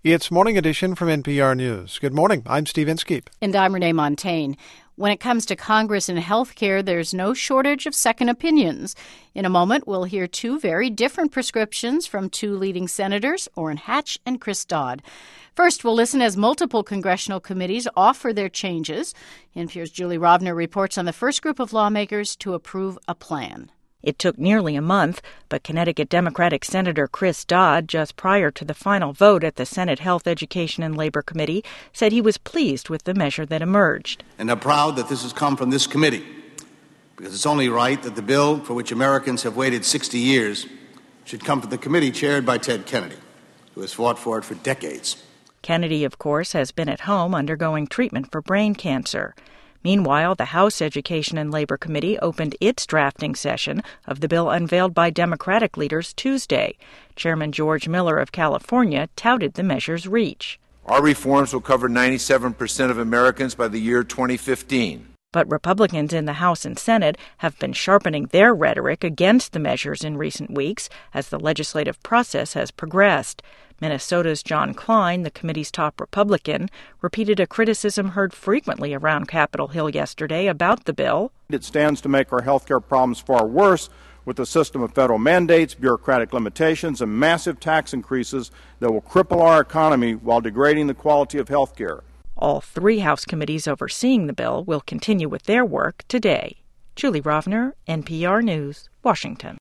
It's Morning Edition from NPR News. Good morning. I'm Steve Inskeep. And I'm Renee Montaigne. When it comes to Congress and health care, there's no shortage of second opinions. In a moment, we'll hear two very different prescriptions from two leading senators, Orrin Hatch and Chris Dodd. First, we'll listen as multiple congressional committees offer their changes. NPR's Julie Rovner reports on the first group of lawmakers to approve a plan. It took nearly a month, but Connecticut Democratic Senator Chris Dodd, just prior to the final vote at the Senate Health, Education, and Labor Committee, said he was pleased with the measure that emerged. And I'm proud that this has come from this committee, because it's only right that the bill for which Americans have waited 60 years should come from the committee chaired by Ted Kennedy, who has fought for it for decades. Kennedy, of course, has been at home undergoing treatment for brain cancer. Meanwhile, the House Education and Labor Committee opened its drafting session of the bill unveiled by Democratic leaders Tuesday. Chairman George Miller of California touted the measure's reach. Our reforms will cover 97% of Americans by the year 2015. But Republicans in the House and Senate have been sharpening their rhetoric against the measures in recent weeks as the legislative process has progressed. Minnesota's John Klein, the committee's top Republican, repeated a criticism heard frequently around Capitol Hill yesterday about the bill. It stands to make our health care problems far worse with a system of federal mandates, bureaucratic limitations, and massive tax increases that will cripple our economy while degrading the quality of health care. All three House committees overseeing the bill will continue with their work today. Julie Rovner, NPR News, Washington.